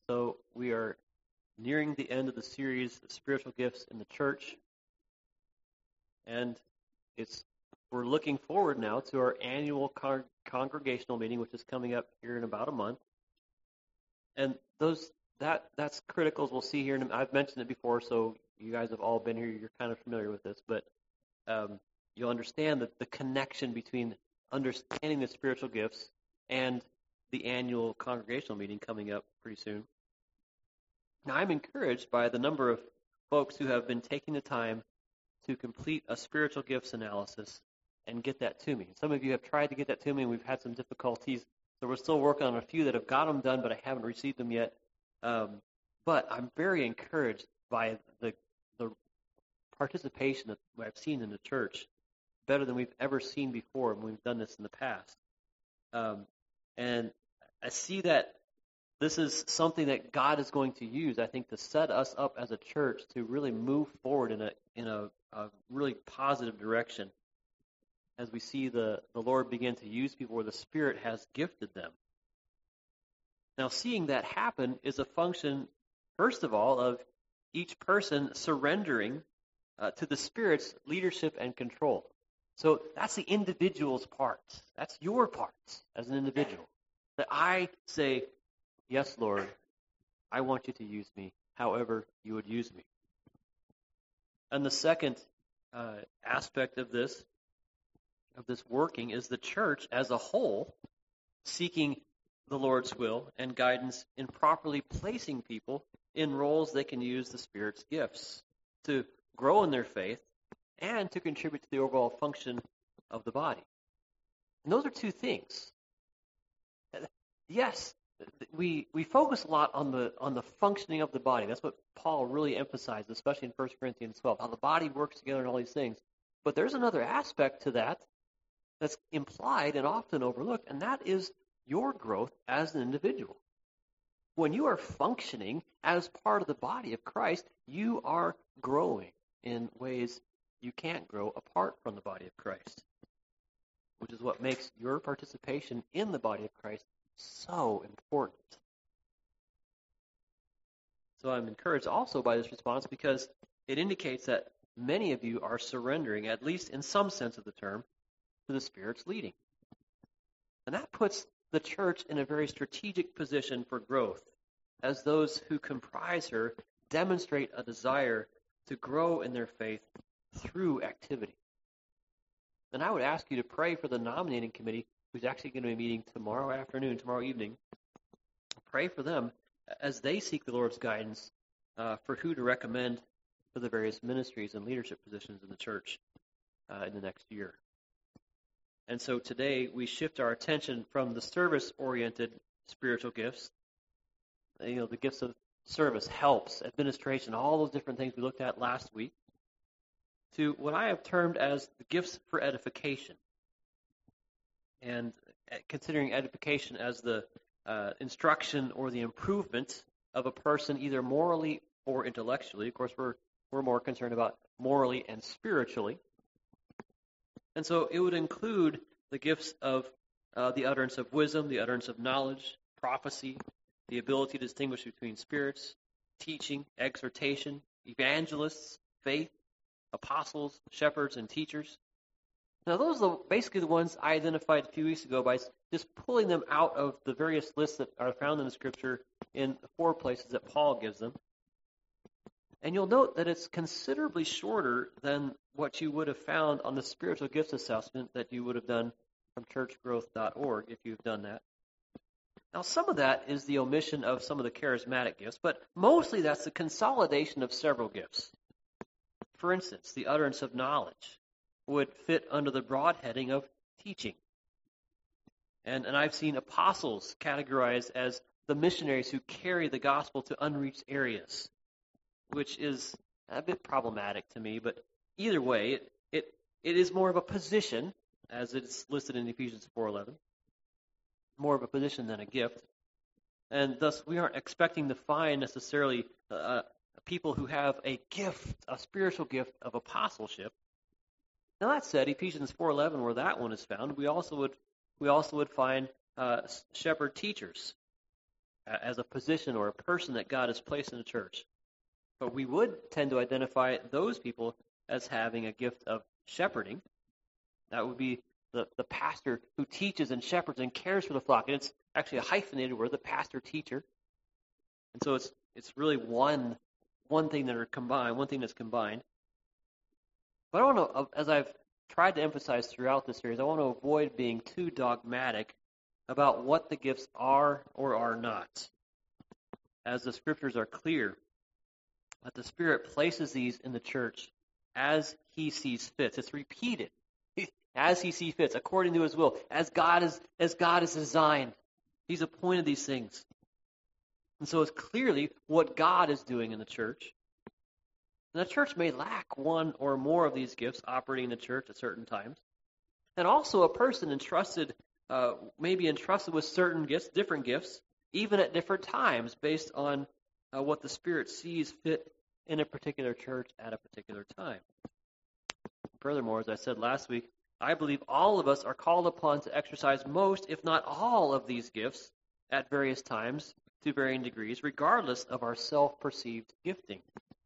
So we are nearing the end of the series, Spiritual Gifts in the Church. And we're looking forward now to our annual congregational meeting, which is coming up here in about a month. And that's critical, as we'll see here. And I've mentioned it before, so you guys have all been here. You're kind of familiar with this. But you'll understand that the connection between understanding the spiritual gifts and the annual congregational meeting coming up pretty soon. Now, I'm encouraged by the number of folks who have been taking the time to complete a spiritual gifts analysis and get that to me. Some of you have tried to get that to me, and we've had some difficulties. So we're still working on a few that have got them done, but I haven't received them yet. But I'm very encouraged by the participation that I've seen in the church, better than we've ever seen before when we've done this in the past. And I see that this is something that God is going to use, I think, to set us up as a church to really move forward in a really positive direction as we see the Lord begin to use people where the Spirit has gifted them. Now, seeing that happen is a function, first of all, of each person surrendering to the Spirit's leadership and control. So that's the individual's part. That's your part as an individual. That I say, yes, Lord, I want you to use me however you would use me. And the second aspect of this working is the church as a whole seeking the Lord's will and guidance in properly placing people in roles they can use the Spirit's gifts to grow in their faith and to contribute to the overall function of the body. And those are two things. Yes, we focus a lot on the functioning of the body. That's what Paul really emphasized, especially in 1 Corinthians 12, how the body works together and all these things. But there's another aspect to that that's implied and often overlooked, and that is your growth as an individual. When you are functioning as part of the body of Christ, you are growing in ways you can't grow apart from the body of Christ, which is what makes your participation in the body of Christ so important. So I'm encouraged also by this response because it indicates that many of you are surrendering, at least in some sense of the term, to the Spirit's leading. And that puts the church in a very strategic position for growth, as those who comprise her demonstrate a desire to grow in their faith through activity. And I would ask you to pray for the nominating committee, who's actually going to be meeting tomorrow evening. Pray for them as they seek the Lord's guidance for who to recommend for the various ministries and leadership positions in the church in the next year. And so today we shift our attention from the service-oriented spiritual gifts, the gifts of service, helps, administration, all those different things we looked at last week, to what I have termed as the gifts for edification. And considering edification as the instruction or the improvement of a person either morally or intellectually. Of course, we're more concerned about morally and spiritually. And so it would include the gifts of the utterance of wisdom, the utterance of knowledge, prophecy, the ability to distinguish between spirits, teaching, exhortation, evangelists, faith, apostles, shepherds, and teachers. Now, those are basically the ones I identified a few weeks ago by just pulling them out of the various lists that are found in the Scripture in the 4 places that Paul gives them. And you'll note that it's considerably shorter than what you would have found on the spiritual gifts assessment that you would have done from churchgrowth.org if you've done that. Now, some of that is the omission of some of the charismatic gifts, but mostly that's the consolidation of several gifts. For instance, the utterance of knowledge would fit under the broad heading of teaching. And I've seen apostles categorized as the missionaries who carry the gospel to unreached areas, which is a bit problematic to me, but either way, it is more of a position, as it's listed in Ephesians 4:11, more of a position than a gift. And thus, we aren't expecting to find necessarily people who have a gift, a spiritual gift of apostleship. Now that said, Ephesians 4:11, where that one is found, we also would find shepherd teachers. as a position or a person that God has placed in the church. But we would tend to identify those people as having a gift of shepherding. That would be the pastor who teaches and shepherds and cares for the flock. And it's actually a hyphenated word, the pastor-teacher. And so it's really one thing that are combined, one thing that's combined. But I want to, as I've tried to emphasize throughout this series, I want to avoid being too dogmatic about what the gifts are or are not. As the scriptures are clear, that the Spirit places these in the church as He sees fit. It's repeated. As He sees fit, according to His will, as God is designed. He's appointed these things. And so it's clearly what God is doing in the church. And the church may lack one or more of these gifts operating in the church at certain times. And also a person may be entrusted with certain gifts, different gifts, even at different times based on what the Spirit sees fit in a particular church at a particular time. Furthermore, as I said last week, I believe all of us are called upon to exercise most, if not all, of these gifts at various times to varying degrees, regardless of our self-perceived gifting.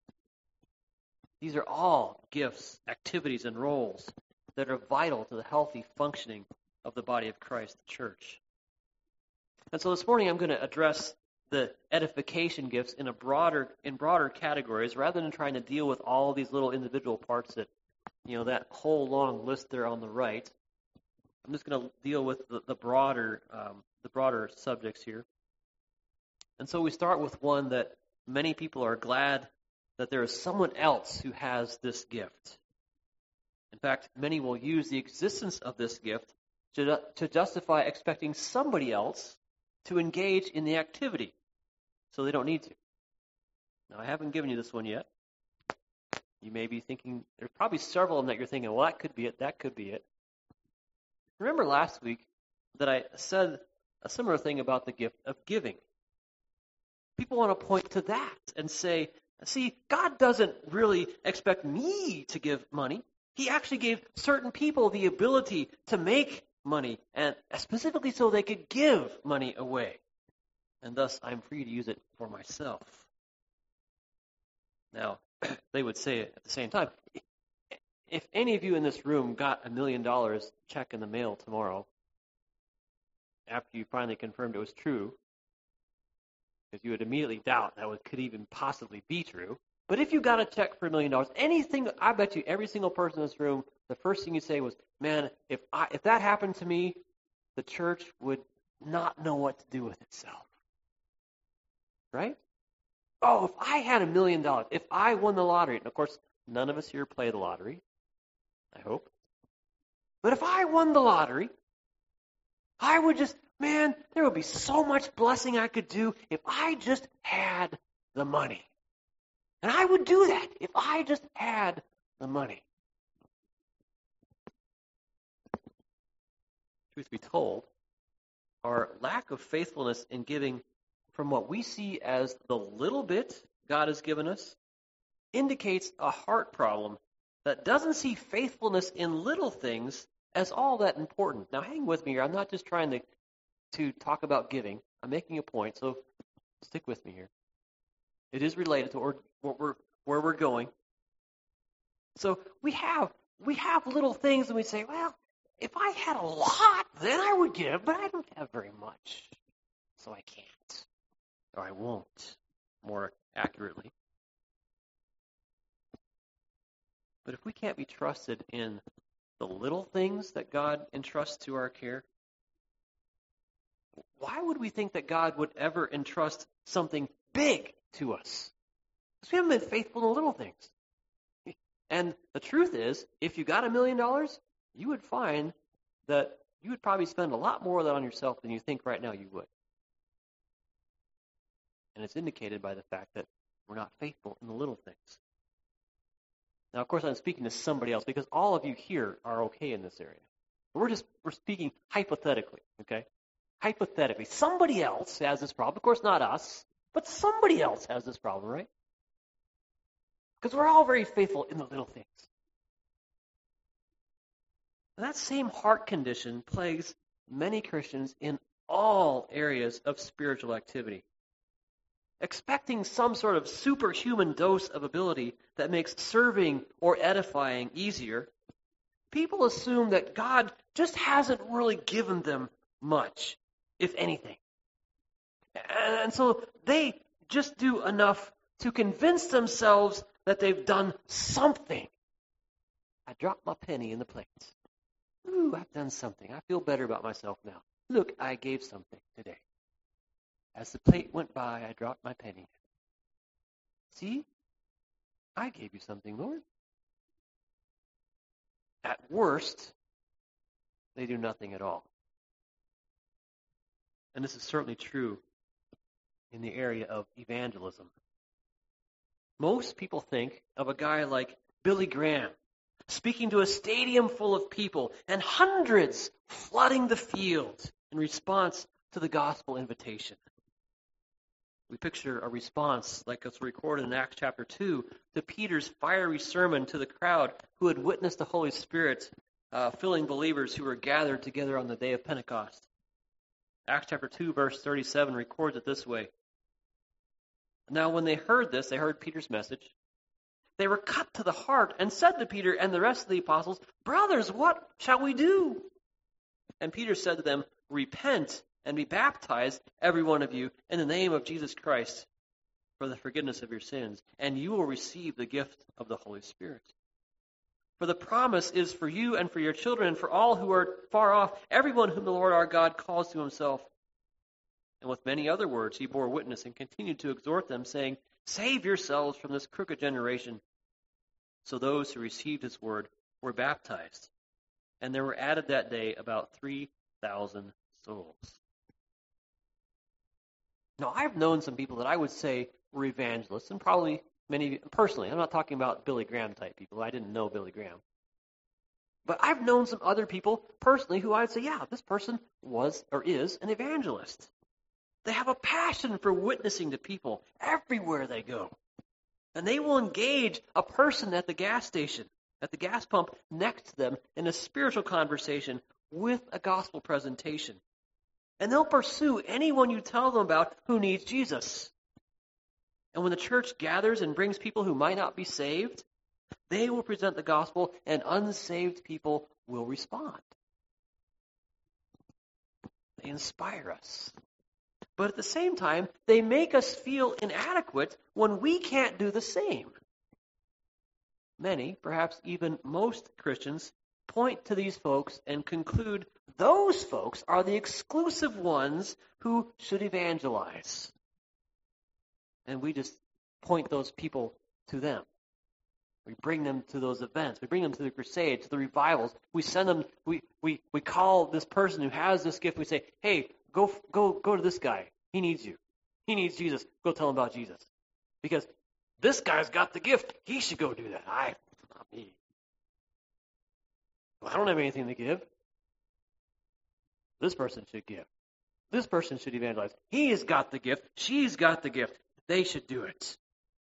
These are all gifts, activities, and roles that are vital to the healthy functioning of the body of Christ, the church. And so this morning I'm going to address the edification gifts in broader categories rather than trying to deal with all these little individual parts that whole long list there on the right. I'm just going to deal with the broader subjects here. And so we start with one that many people are glad that there is someone else who has this gift. In fact, many will use the existence of this gift to justify expecting somebody else to engage in the activity, so they don't need to. Now, I haven't given you this one yet. You may be thinking, there's probably several of them that you're thinking, well, that could be it, that could be it. Remember last week that I said a similar thing about the gift of giving. People want to point to that and say, see, God doesn't really expect me to give money. He actually gave certain people the ability to make money, and specifically so they could give money away. And thus, I'm free to use it for myself. Now, they would say at the same time, if any of you in this room got $1 million check in the mail tomorrow, after you finally confirmed it was true, because you would immediately doubt that it could even possibly be true, but if you got a check for $1 million, anything, I bet you every single person in this room, the first thing you say was, man, if that happened to me, the church would not know what to do with itself. Right? Oh, if I had $1 million, if I won the lottery, and of course, none of us here play the lottery, I hope. But if I won the lottery, I would there would be so much blessing I could do if I just had the money. And I would do that if I just had the money. Truth be told, our lack of faithfulness in giving from what we see as the little bit God has given us indicates a heart problem that doesn't see faithfulness in little things as all that important. Now, hang with me here. I'm not just trying to talk about giving. I'm making a point, so stick with me here. It is related to where we're going. So we have little things, and we say, well, if I had a lot, then I would give, but I don't have very much, so I can't. Or I won't, more accurately. But if we can't be trusted in the little things that God entrusts to our care, why would we think that God would ever entrust something big to us? Because we haven't been faithful in the little things. And the truth is, if you got $1 million, you would find that you would probably spend a lot more of that on yourself than you think right now you would. And it's indicated by the fact that we're not faithful in the little things. Now, of course, I'm speaking to somebody else because all of you here are okay in this area. We're speaking hypothetically, okay? Hypothetically. Somebody else has this problem. Of course, not us, but somebody else has this problem, right? Because we're all very faithful in the little things. And that same heart condition plagues many Christians in all areas of spiritual activity. expecting some sort of superhuman dose of ability that makes serving or edifying easier, people assume that God just hasn't really given them much, if anything. And so they just do enough to convince themselves that they've done something. I dropped my penny in the plate. Ooh, I've done something. I feel better about myself now. Look, I gave something today. As the plate went by, I dropped my penny. See? I gave you something, Lord. At worst, they do nothing at all. And this is certainly true in the area of evangelism. Most people think of a guy like Billy Graham speaking to a stadium full of people and hundreds flooding the field in response to the gospel invitation. We picture a response like it's recorded in Acts chapter 2 to Peter's fiery sermon to the crowd who had witnessed the Holy Spirit filling believers who were gathered together on the day of Pentecost. Acts chapter 2 verse 37 records it this way. Now when they heard this, they heard Peter's message, they were cut to the heart and said to Peter and the rest of the apostles, "Brothers, what shall we do?" And Peter said to them, "Repent and be baptized, every one of you, in the name of Jesus Christ for the forgiveness of your sins, and you will receive the gift of the Holy Spirit. For the promise is for you and for your children and for all who are far off, everyone whom the Lord our God calls to himself." And with many other words he bore witness and continued to exhort them, saying, "Save yourselves from this crooked generation." So those who received his word were baptized, and there were added that day about 3,000 souls. Now, I've known some people that I would say were evangelists, and probably many, personally, I'm not talking about Billy Graham type people. I didn't know Billy Graham. But I've known some other people personally who I'd say, yeah, this person was or is an evangelist. They have a passion for witnessing to people everywhere they go. And they will engage a person at the gas station, at the gas pump next to them in a spiritual conversation with a gospel presentation. And they'll pursue anyone you tell them about who needs Jesus. And when the church gathers and brings people who might not be saved, they will present the gospel and unsaved people will respond. They inspire us. But at the same time, they make us feel inadequate when we can't do the same. Many, perhaps even most Christians, point to these folks and conclude those folks are the exclusive ones who should evangelize. And we just point those people to them. We bring them to those events. We bring them to the crusades, to the revivals. We send them, we call this person who has this gift. We say, hey, go to this guy. He needs you. He needs Jesus. Go tell him about Jesus. Because this guy's got the gift. He should go do that. Not me. Well, I don't have anything to give. This person should give. This person should evangelize. He has got the gift. She's got the gift. They should do it.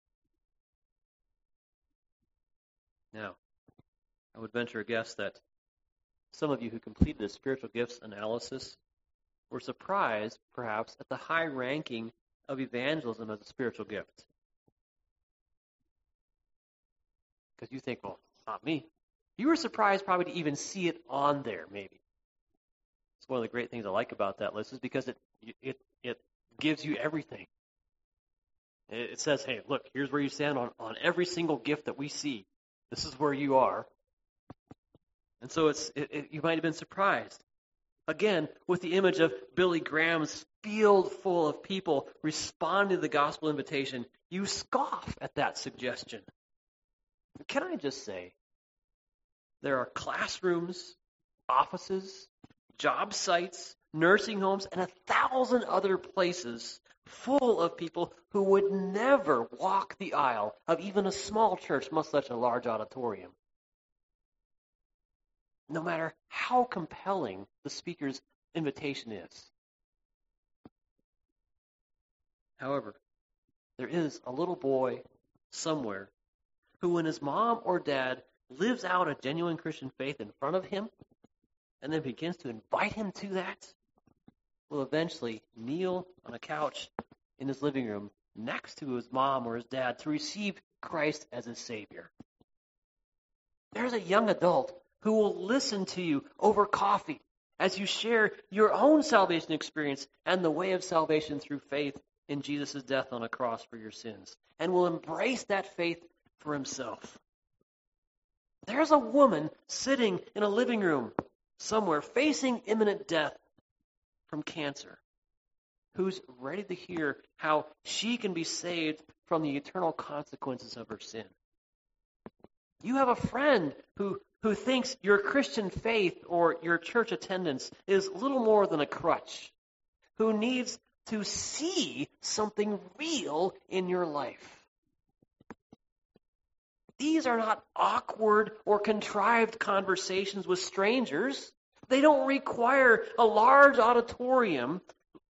Now, I would venture a guess that some of you who completed a spiritual gifts analysis were surprised, perhaps, at the high ranking of evangelism as a spiritual gift. Because you think, well, it's not me. You were surprised probably to even see it on there, maybe. It's one of the great things I like about that list is because it gives you everything. It says, hey, look, here's where you stand on every single gift that we see. This is where you are. And so you might have been surprised. Again, with the image of Billy Graham's field full of people responding to the gospel invitation, you scoff at that suggestion. Can I just say, there are classrooms, offices, job sites, nursing homes, and 1,000 other places full of people who would never walk the aisle of even a small church, much less a large auditorium. No matter how compelling the speaker's invitation is. However, there is a little boy somewhere who, when his mom or dad lives out a genuine Christian faith in front of him and then begins to invite him to that, will eventually kneel on a couch in his living room next to his mom or his dad to receive Christ as his Savior. There's a young adult who will listen to you over coffee as you share your own salvation experience and the way of salvation through faith in Jesus' death on a cross for your sins, and will embrace that faith for himself. There's a woman sitting in a living room somewhere facing imminent death from cancer, who's ready to hear how she can be saved from the eternal consequences of her sin. You have a friend who thinks your Christian faith or your church attendance is little more than a crutch, who needs to see something real in your life. These are not awkward or contrived conversations with strangers. They don't require a large auditorium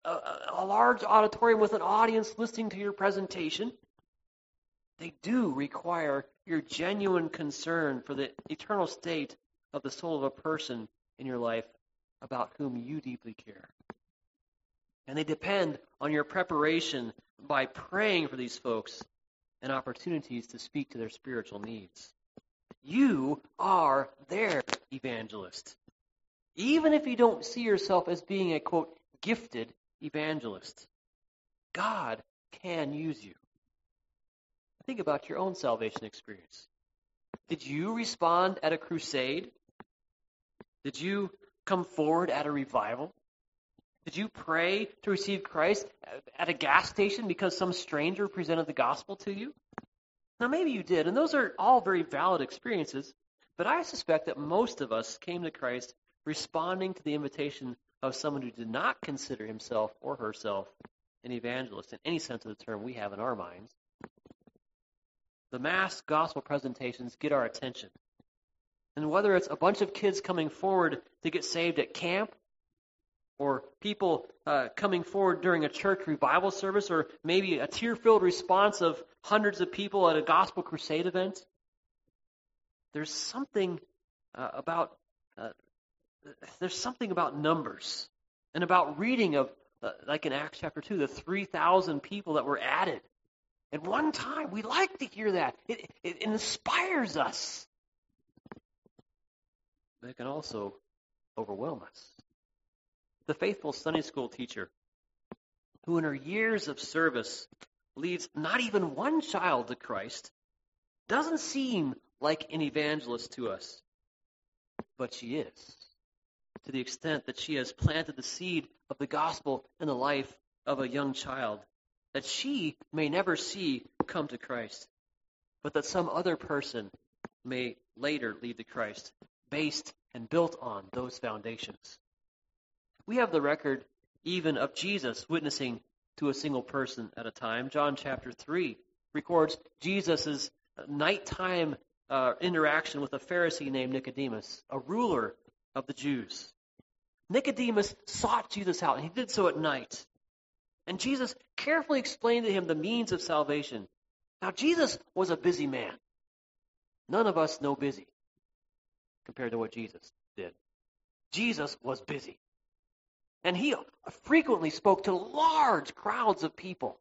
with an audience listening to your presentation. They do require your genuine concern for the eternal state of the soul of a person in your life about whom you deeply care. And they depend on your preparation by praying for these folks and opportunities to speak to their spiritual needs. You are their evangelist. Even if you don't see yourself as being a, quote, gifted evangelist, God can use you. Think about your own salvation experience. Did you respond at a crusade? Did you come forward at a revival? Did you pray to receive Christ at a gas station because some stranger presented the gospel to you? Now, maybe you did, and those are all very valid experiences, but I suspect that most of us came to Christ responding to the invitation of someone who did not consider himself or herself an evangelist in any sense of the term we have in our minds. The mass gospel presentations get our attention. And whether it's a bunch of kids coming forward to get saved at camp, or people coming forward during a church revival service, or maybe a tear-filled response of hundreds of people at a gospel crusade event, there's something about numbers and about reading of, like in Acts chapter 2, the 3,000 people that were added. At one time, we like to hear that. It inspires us. But it can also overwhelm us. The faithful Sunday school teacher who in her years of service leads not even one child to Christ doesn't seem like an evangelist to us. But she is, to the extent that she has planted the seed of the gospel in the life of a young child that she may never see come to Christ, but that some other person may later lead to Christ, based and built on those foundations. We have the record even of Jesus witnessing to a single person at a time. John chapter 3 records Jesus' nighttime interaction with a Pharisee named Nicodemus, a ruler of the Jews. Nicodemus sought Jesus out, and he did so at night. And Jesus carefully explained to him the means of salvation. Now, Jesus was a busy man. None of us know busy compared to what Jesus did. Jesus was busy. And he frequently spoke to large crowds of people.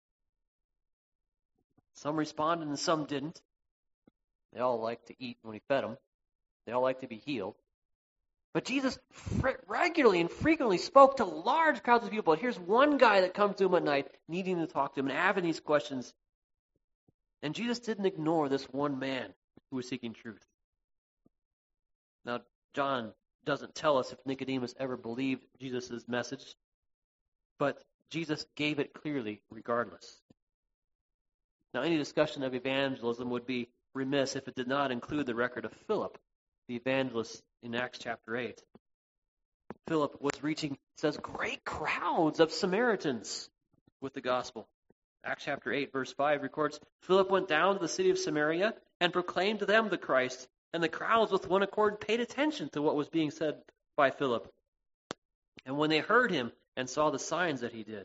Some responded and some didn't. They all liked to eat when he fed them. They all liked to be healed. But Jesus regularly and frequently spoke to large crowds of people. And here's one guy that comes to him at night, needing to talk to him and having these questions. And Jesus didn't ignore this one man who was seeking truth. Now, John doesn't tell us if Nicodemus ever believed Jesus' message, but Jesus gave it clearly regardless. Now, any discussion of evangelism would be remiss if it did not include the record of Philip, the evangelist in Acts chapter 8. Philip was reaching, it says, great crowds of Samaritans with the gospel. Acts chapter 8, verse 5 records, Philip went down to the city of Samaria and proclaimed to them the Christ, and the crowds with one accord paid attention to what was being said by Philip. And when they heard him and saw the signs that he did,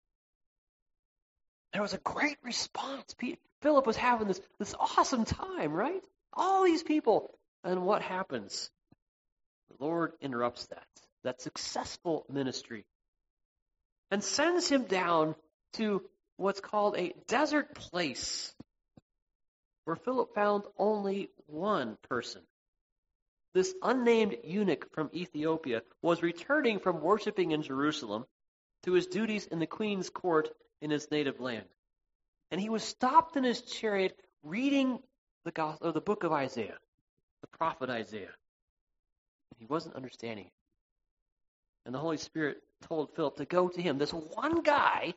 there was a great response. Philip was having this awesome time, right? All these people. And what happens? The Lord interrupts that successful ministry, and sends him down to what's called a desert place, where Philip found only one person. This unnamed eunuch from Ethiopia was returning from worshiping in Jerusalem to his duties in the queen's court in his native land. And he was stopped in his chariot reading the book of Isaiah, the prophet Isaiah. He wasn't understanding it. And the Holy Spirit told Philip to go to him. This one guy,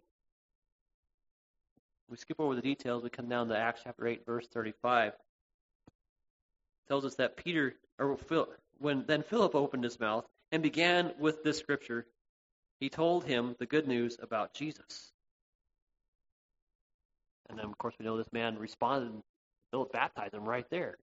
we skip over the details, we come down to Acts chapter 8, verse 35. It tells us that when Philip opened his mouth and began with this scripture, he told him the good news about Jesus. And then, of course, we know this man responded, and Philip baptized him right there.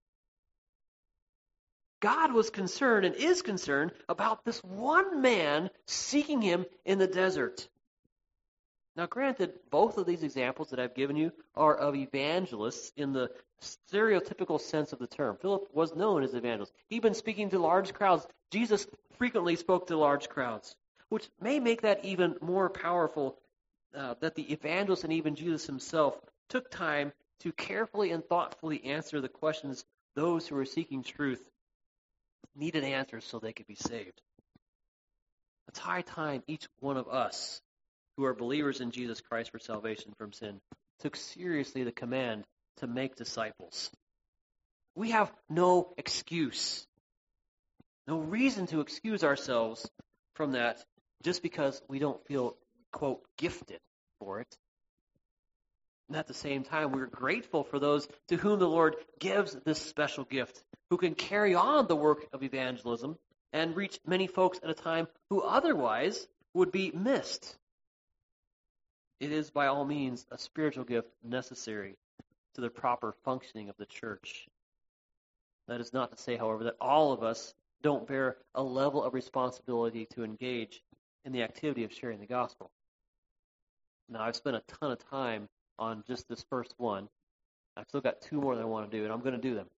God was concerned and is concerned about this one man seeking him in the desert. Now, granted, both of these examples that I've given you are of evangelists in the stereotypical sense of the term. Philip was known as an evangelist. He'd been speaking to large crowds. Jesus frequently spoke to large crowds, which may make that even more powerful, that the evangelist and even Jesus himself took time to carefully and thoughtfully answer the questions those who were seeking truth needed answers so they could be saved. It's high time each one of us who are believers in Jesus Christ for salvation from sin took seriously the command to make disciples. We have no excuse, no reason to excuse ourselves from that just because we don't feel, quote, gifted for it. And at the same time, we're grateful for those to whom the Lord gives this special gift, who can carry on the work of evangelism and reach many folks at a time who otherwise would be missed. It is by all means a spiritual gift necessary to the proper functioning of the church. That is not to say, however, that all of us don't bear a level of responsibility to engage in the activity of sharing the gospel. Now, I've spent a ton of time on just this first one. I've still got two more that I want to do, and I'm going to do them.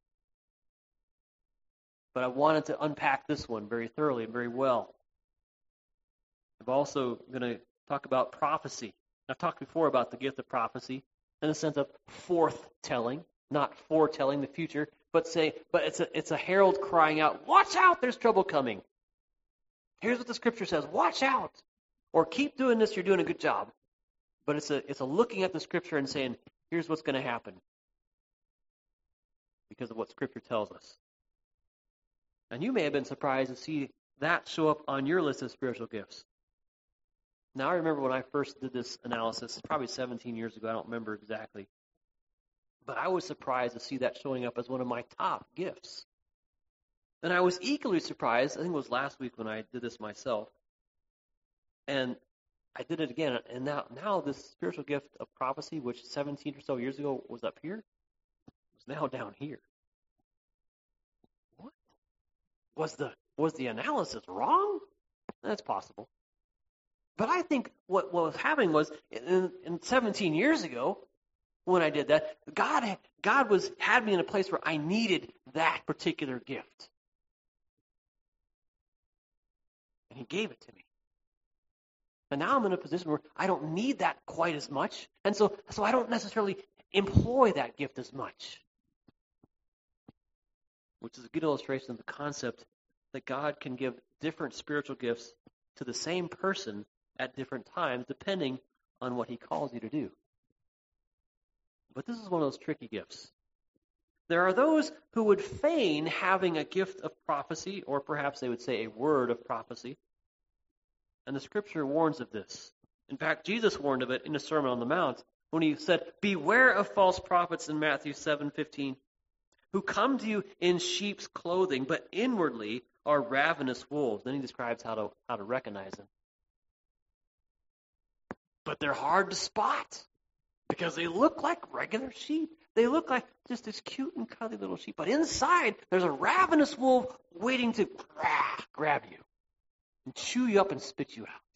But I wanted to unpack this one very thoroughly and very well. I'm also going to talk about prophecy. I've talked before about the gift of prophecy in the sense of forthtelling, not foretelling the future, but it's a herald crying out, "Watch out, there's trouble coming. Here's what the scripture says, watch out." Or keep doing this, you're doing a good job. But it's a looking at the scripture and saying, here's what's going to happen because of what scripture tells us. And you may have been surprised to see that show up on your list of spiritual gifts. Now, I remember when I first did this analysis, probably 17 years ago, I don't remember exactly. But I was surprised to see that showing up as one of my top gifts. And I was equally surprised, I think it was last week when I did this myself, and I did it again, and now this spiritual gift of prophecy, which 17 or so years ago was up here, is now down here. What? Was the analysis wrong? That's possible. But I think what was happening was, in 17 years ago, when I did that, God had me in a place where I needed that particular gift. And He gave it to me. And now I'm in a position where I don't need that quite as much, and so I don't necessarily employ that gift as much. Which is a good illustration of the concept that God can give different spiritual gifts to the same person at different times, depending on what He calls you to do. But this is one of those tricky gifts. There are those who would feign having a gift of prophecy, or perhaps they would say a word of prophecy. And the Scripture warns of this. In fact, Jesus warned of it in the Sermon on the Mount when He said, "Beware of false prophets," in Matthew 7:15, "who come to you in sheep's clothing, but inwardly are ravenous wolves." Then He describes how to recognize them. But they're hard to spot because they look like regular sheep. They look like just this cute and cuddly little sheep. But inside, there's a ravenous wolf waiting to grab you and chew you up and spit you out.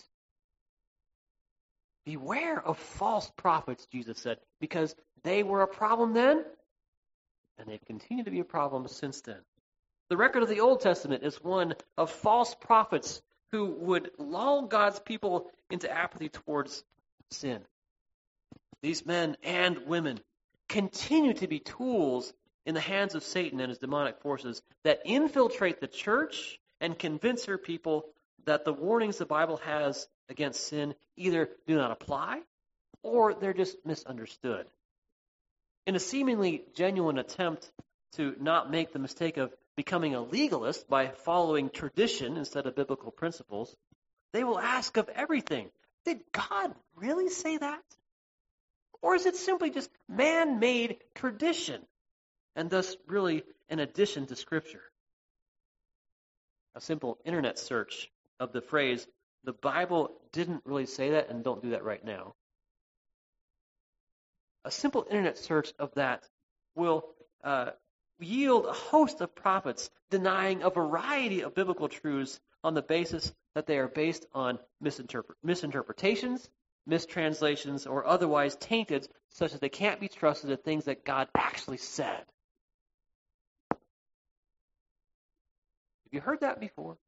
Beware of false prophets, Jesus said, because they were a problem then, and they've continued to be a problem since then. The record of the Old Testament is one of false prophets who would lull God's people into apathy towards sin. these men and women, continue to be tools in the hands of Satan and his demonic forces that infiltrate the church and convince her people that the warnings the Bible has against sin either do not apply or they're just misunderstood. In a seemingly genuine attempt to not make the mistake of becoming a legalist by following tradition instead of biblical principles, they will ask of everything, did God really say that? Or is it simply just man-made tradition, and thus really an addition to Scripture? A simple internet search of the phrase, the Bible didn't really say that, and don't do that right now. A simple internet search of that will yield a host of prophets denying a variety of biblical truths on the basis that they are based on misinterpretations, mistranslations, or otherwise tainted, such that they can't be trusted as things that God actually said. Have you heard that before?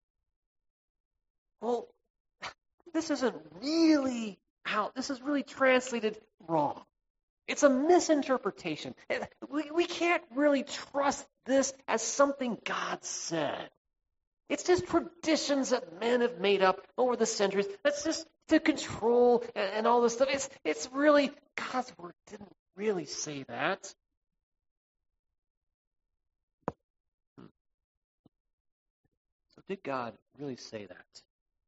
Well, this isn't really how, this is really translated wrong. It's a misinterpretation. We can't really trust this as something God said. It's just traditions that men have made up over the centuries. That's just to control and all this stuff. It's really, God's word didn't really say that. So did God really say that?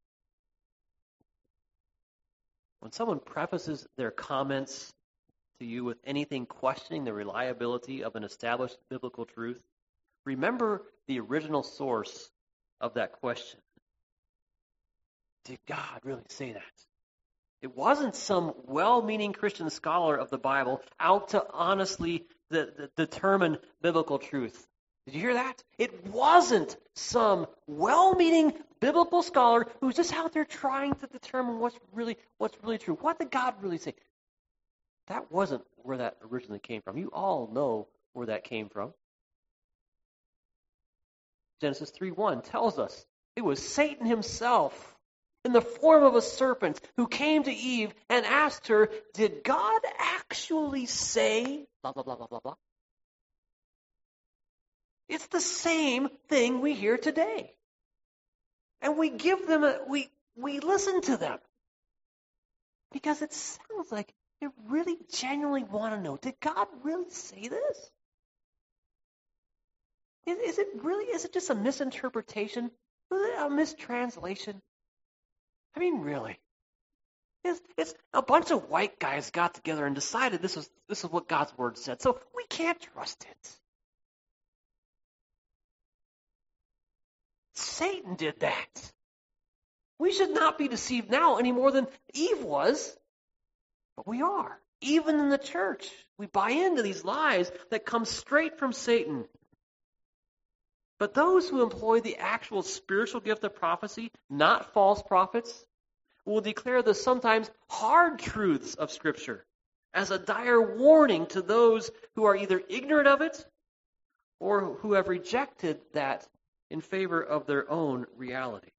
When someone prefaces their comments to you with anything questioning the reliability of an established biblical truth, remember the original source of that question. Did God really say that? It wasn't some well-meaning Christian scholar of the Bible out to honestly determine biblical truth. Did you hear that? It wasn't some well-meaning biblical scholar who's just out there trying to determine what's really true. What did God really say? That wasn't where that originally came from. You all know where that came from. Genesis 3:1 tells us it was Satan himself in the form of a serpent who came to Eve and asked her, did God actually say blah, blah, blah, blah, blah, blah? It's the same thing we hear today. And we give them, we listen to them. Because it sounds like they really genuinely want to know, did God really say this? Is it just a misinterpretation? Is it a mistranslation? I mean, really. It's a bunch of white guys got together and decided this is what God's word said, so we can't trust it. Satan did that. We should not be deceived now any more than Eve was, but we are. Even in the church, we buy into these lies that come straight from Satan. But those who employ the actual spiritual gift of prophecy, not false prophets, will declare the sometimes hard truths of Scripture as a dire warning to those who are either ignorant of it or who have rejected that in favor of their own reality.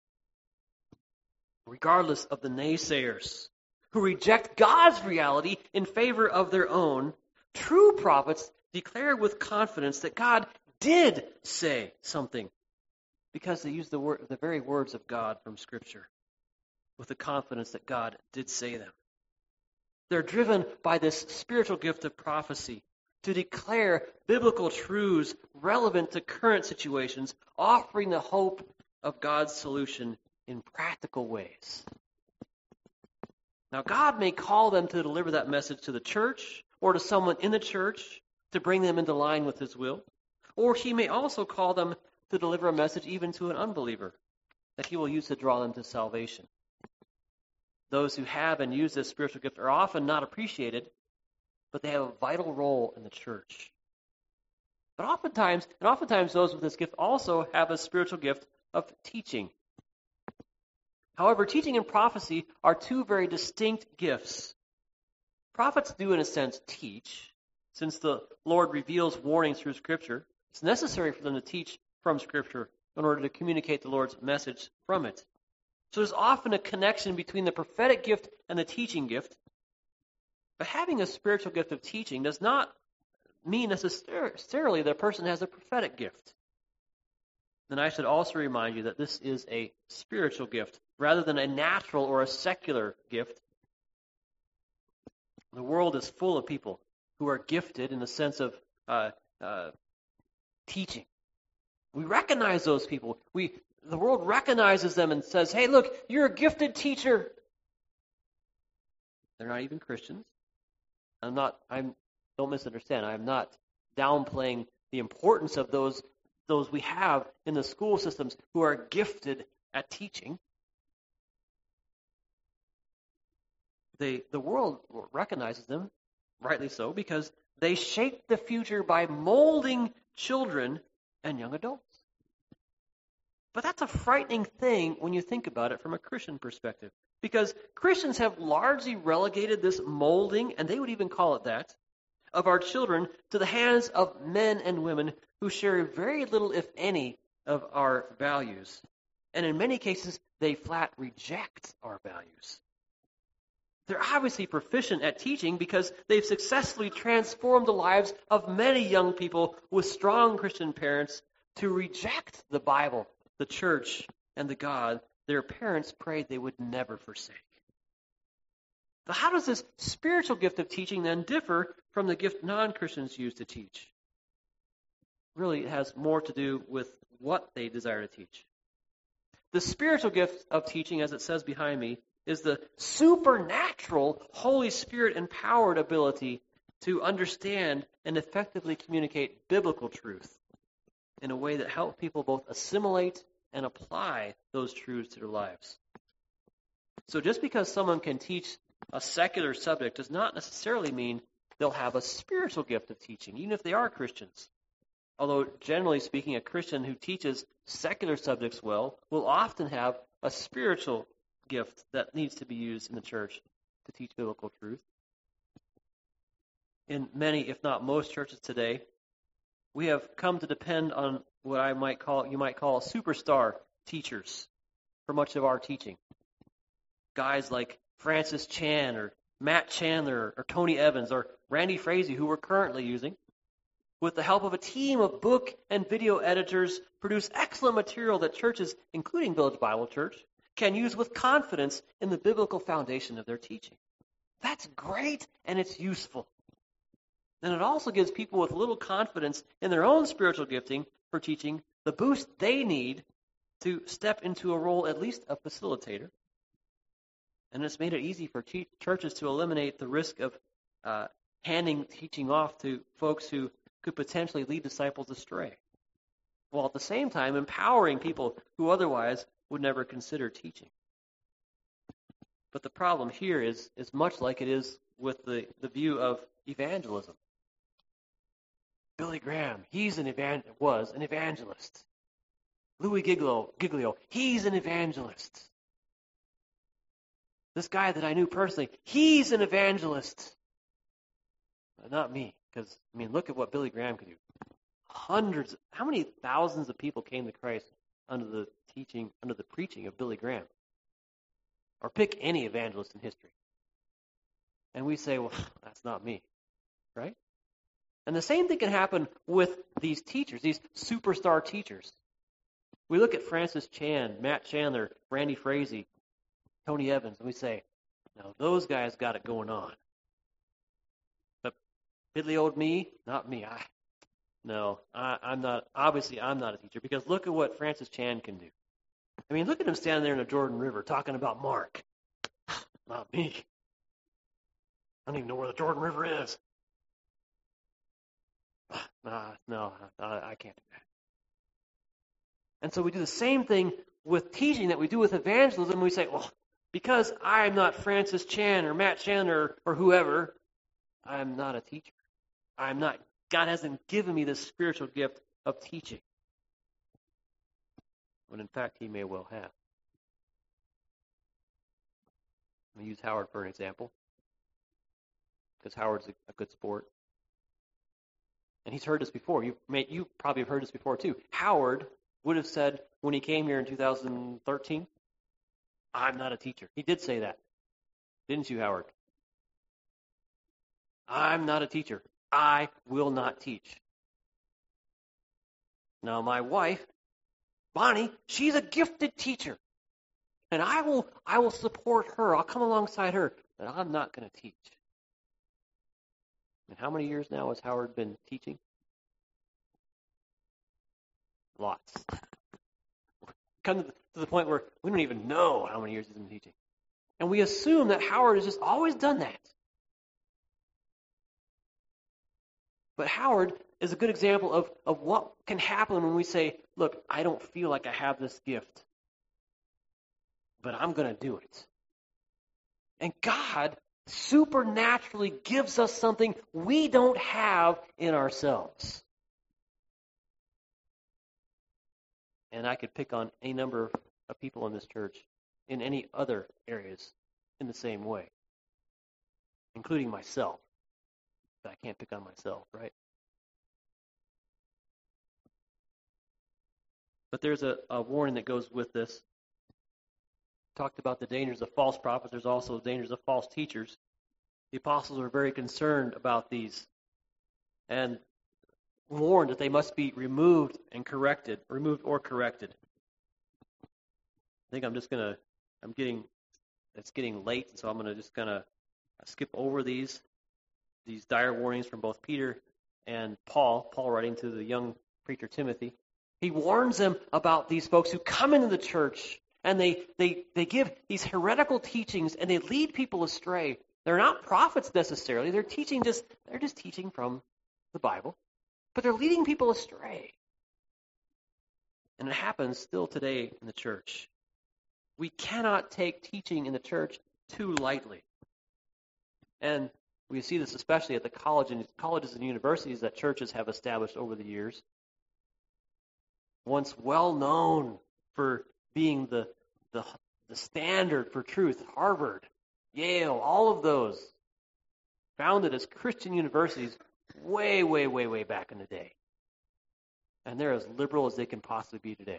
Regardless of the naysayers who reject God's reality in favor of their own, true prophets declare with confidence that God did say something because they use the very words of God from Scripture with the confidence that God did say them. They're driven by this spiritual gift of prophecy to declare biblical truths relevant to current situations, offering the hope of God's solution in practical ways. Now, God may call them to deliver that message to the church or to someone in the church to bring them into line with His will. Or He may also call them to deliver a message even to an unbeliever that He will use to draw them to salvation. Those who have and use this spiritual gift are often not appreciated, but they have a vital role in the church. But oftentimes those with this gift also have a spiritual gift of teaching. However, teaching and prophecy are two very distinct gifts. Prophets do, in a sense, teach. Since the Lord reveals warnings through Scripture, it's necessary for them to teach from Scripture in order to communicate the Lord's message from it. So there's often a connection between the prophetic gift and the teaching gift. But having a spiritual gift of teaching does not mean necessarily that a person has a prophetic gift. Then I should also remind you that this is a spiritual gift rather than a natural or a secular gift. The world is full of people who are gifted in the sense of teaching. We recognize those people. The world recognizes them and says, "Hey, look, you're a gifted teacher." They're not even Christians. Don't misunderstand. I'm not downplaying the importance of those we have in the school systems who are gifted at teaching. The world recognizes them, rightly so, because they shape the future by molding children and young adults. But that's a frightening thing when you think about it from a Christian perspective, because Christians have largely relegated this molding, and they would even call it that, of our children to the hands of men and women who share very little, if any, of our values. And in many cases, they flat reject our values. They're obviously proficient at teaching because they've successfully transformed the lives of many young people with strong Christian parents to reject the Bible, the church, and the God their parents prayed they would never forsake. But how does this spiritual gift of teaching then differ from the gift non-Christians use to teach? Really, it has more to do with what they desire to teach. The spiritual gift of teaching, as it says behind me, is the supernatural Holy Spirit-empowered ability to understand and effectively communicate biblical truth in a way that helps people both assimilate and apply those truths to their lives. So just because someone can teach a secular subject does not necessarily mean they'll have a spiritual gift of teaching, even if they are Christians. Although, generally speaking, a Christian who teaches secular subjects well will often have a spiritual gift that needs to be used in the church to teach biblical truth. In many, if not most churches today, we have come to depend on what you might call superstar teachers for much of our teaching. Guys like Francis Chan or Matt Chandler or Tony Evans or Randy Frazee, who we're currently using, with the help of a team of book and video editors, produce excellent material that churches, including Village Bible Church, can use with confidence in the biblical foundation of their teaching. That's great, and it's useful. And it also gives people with little confidence in their own spiritual gifting for teaching the boost they need to step into a role, at least a facilitator. And it's made it easy for churches to eliminate the risk of handing teaching off to folks who could potentially lead disciples astray, while at the same time empowering people who otherwise would never consider teaching. But the problem here is much like it is with the view of evangelism. Billy Graham, was an evangelist. Louis Giglio, he's an evangelist. This guy that I knew personally, he's an evangelist. But not me, because, look at what Billy Graham could do. How many thousands of people came to Christ under the preaching of Billy Graham? Or pick any evangelist in history. And we say, well, that's not me, right? And the same thing can happen with these teachers, these superstar teachers. We look at Francis Chan, Matt Chandler, Randy Frazee, Tony Evans, and we say, no, those guys got it going on. But piddly old me, not me. I'm not a teacher, because look at what Francis Chan can do. Look at him standing there in the Jordan River talking about Mark. Not me. I don't even know where the Jordan River is. No, I can't do that. And so we do the same thing with teaching that we do with evangelism. We say, well, because I'm not Francis Chan or Matt Chandler or whoever, I'm not a teacher. God hasn't given me this spiritual gift of teaching. When in fact he may well have. I'm going to use Howard for an example, because Howard's a good sport. And he's heard this before. You probably have heard this before too. Howard would have said when he came here in 2013, I'm not a teacher. He did say that. Didn't you, Howard? I'm not a teacher. I will not teach. Now, my wife, Bonnie, she's a gifted teacher. And I will support her. I'll come alongside her. But I'm not going to teach. And how many years now has Howard been teaching? Lots. Come to the point where we don't even know how many years he's been teaching. And we assume that Howard has just always done that. But Howard is a good example of what can happen when we say, look, I don't feel like I have this gift, but I'm going to do it. And God supernaturally gives us something we don't have in ourselves. And I could pick on a number of people in this church in any other areas in the same way, including myself. But I can't pick on myself, right? But there's a warning that goes with this. Talked about the dangers of false prophets. There's also dangers of false teachers. The apostles were very concerned about these and warned that they must be removed or corrected. I think it's getting late, so I'm just going to skip over these dire warnings from both Peter and Paul writing to the young preacher Timothy. He warns them about these folks who come into the church and they give these heretical teachings and they lead people astray. They're not prophets necessarily. They're just teaching from the Bible, but they're leading people astray. And it happens still today in the church. We cannot take teaching in the church too lightly. And we see this especially at the colleges and universities that churches have established over the years. Once well known for being the standard for truth, Harvard, Yale, all of those founded as Christian universities way, way, way, way back in the day. And they're as liberal as they can possibly be today.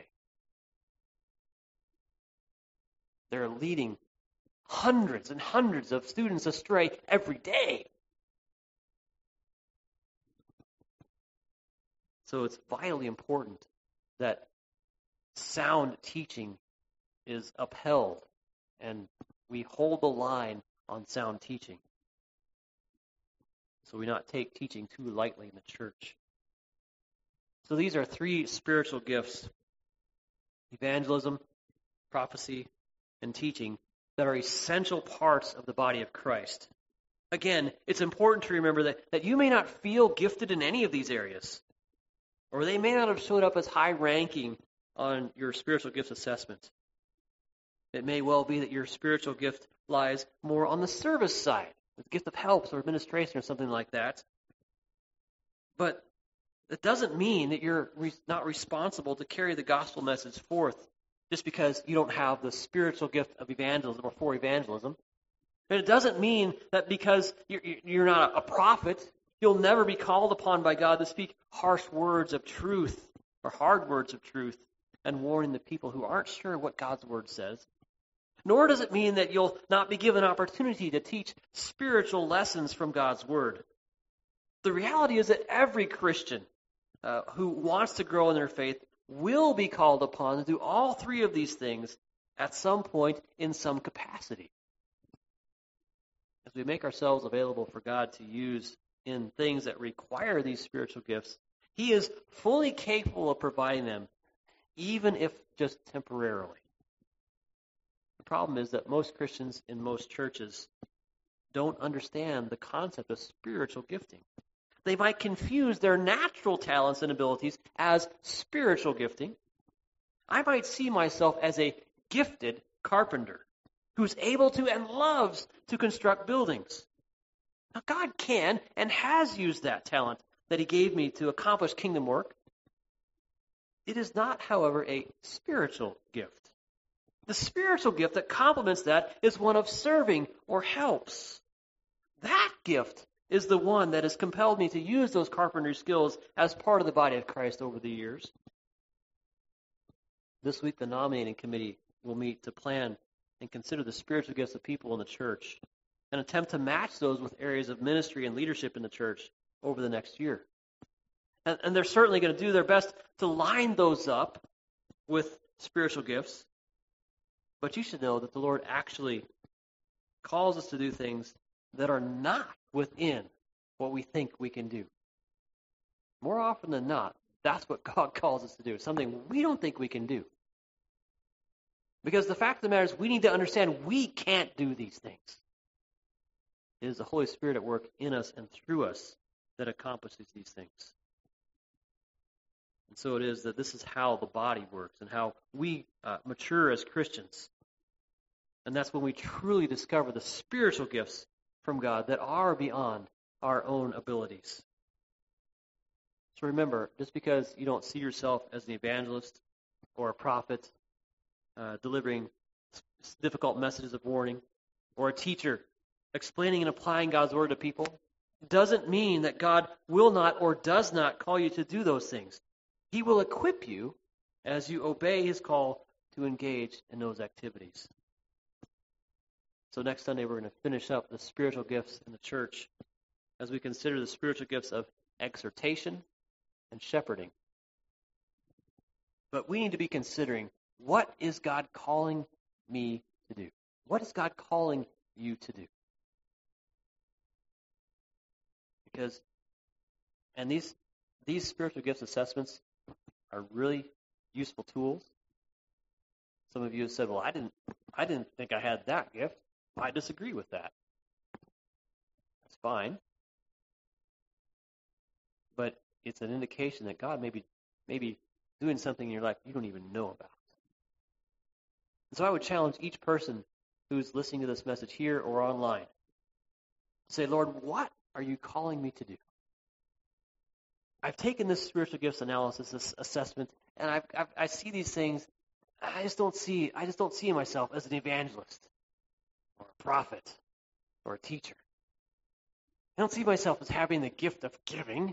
They're leading hundreds and hundreds of students astray every day. So it's vitally important that sound teaching is upheld and we hold the line on sound teaching. So we not take teaching too lightly in the church. So these are three spiritual gifts: evangelism, prophecy, and teaching, that are essential parts of the body of Christ. Again, it's important to remember that you may not feel gifted in any of these areas, or they may not have showed up as high ranking on your spiritual gifts assessment. It may well be that your spiritual gift lies more on the service side, the gift of helps or administration or something like that. But that doesn't mean that you're not responsible to carry the gospel message forth just because you don't have the spiritual gift of evangelism or for evangelism. And it doesn't mean that because you're not a prophet, you'll never be called upon by God to speak harsh words of truth or hard words of truth and warning the people who aren't sure what God's word says. Nor does it mean that you'll not be given opportunity to teach spiritual lessons from God's word. The reality is that every Christian who wants to grow in their faith will be called upon to do all three of these things at some point in some capacity. As we make ourselves available for God to use in things that require these spiritual gifts, He is fully capable of providing them, even if just temporarily. The problem is that most Christians in most churches don't understand the concept of spiritual gifting. They might confuse their natural talents and abilities as spiritual gifting. I might see myself as a gifted carpenter who's able to and loves to construct buildings. Now, God can and has used that talent that He gave me to accomplish kingdom work. It is not, however, a spiritual gift. The spiritual gift that complements that is one of serving or helps. That gift is the one that has compelled me to use those carpentry skills as part of the body of Christ over the years. This week, the nominating committee will meet to plan and consider the spiritual gifts of people in the church. and attempt to match those with areas of ministry and leadership in the church over the next year. And they're certainly going to do their best to line those up with spiritual gifts. But you should know that the Lord actually calls us to do things that are not within what we think we can do. More often than not, that's what God calls us to do, something we don't think we can do. Because the fact of the matter is, we need to understand we can't do these things. It is the Holy Spirit at work in us and through us that accomplishes these things. And so it is that this is how the body works and how we mature as Christians. And that's when we truly discover the spiritual gifts from God that are beyond our own abilities. So remember, just because you don't see yourself as an evangelist or a prophet delivering difficult messages of warning, or a teacher explaining and applying God's word to people, doesn't mean that God will not or does not call you to do those things. He will equip you as you obey his call to engage in those activities. So next Sunday we're going to finish up the spiritual gifts in the church as we consider the spiritual gifts of exhortation and shepherding. But we need to be considering, what is God calling me to do? What is God calling you to do? Because, and these spiritual gifts assessments are really useful tools. Some of you have said, well, I didn't think I had that gift. I disagree with that. That's fine. But it's an indication that God may be doing something in your life you don't even know about. And so I would challenge each person who's listening to this message here or online to say, Lord, what are you calling me to do? I've taken this spiritual gifts analysis, this assessment, and I see these things. I just don't see myself as an evangelist or a prophet or a teacher. I don't see myself as having the gift of giving.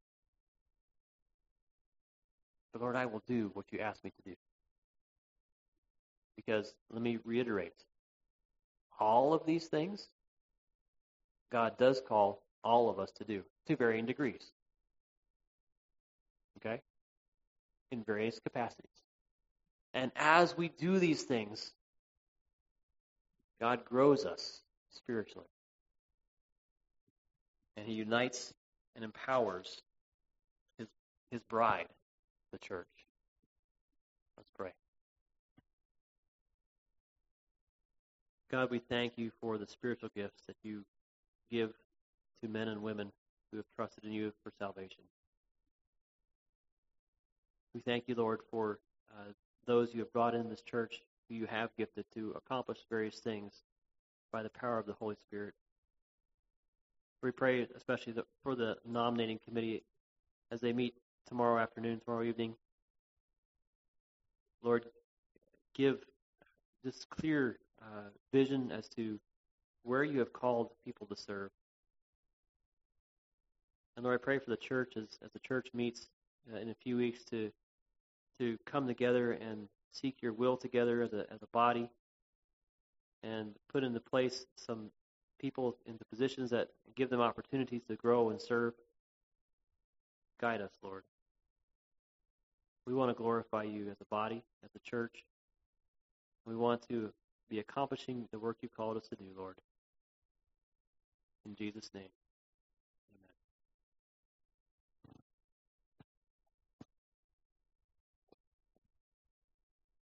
But Lord, I will do what you ask me to do. Because, let me reiterate, all of these things, God does call all of us to do, to varying degrees. Okay? In various capacities. And as we do these things, God grows us spiritually. And he unites and empowers his bride, the church. Let's pray. God, we thank you for the spiritual gifts that you give to men and women who have trusted in you for salvation. We thank you, Lord, for those you have brought in this church who you have gifted to accomplish various things by the power of the Holy Spirit. We pray especially for the nominating committee as they meet tomorrow afternoon, tomorrow evening. Lord, give this clear vision as to where you have called people to serve. And Lord, I pray for the church as the church meets in a few weeks to come together and seek your will together as a body and put into place some people into positions that give them opportunities to grow and serve. Guide us, Lord. We want to glorify you as a body, as a church. We want to be accomplishing the work you called us to do, Lord. In Jesus' name.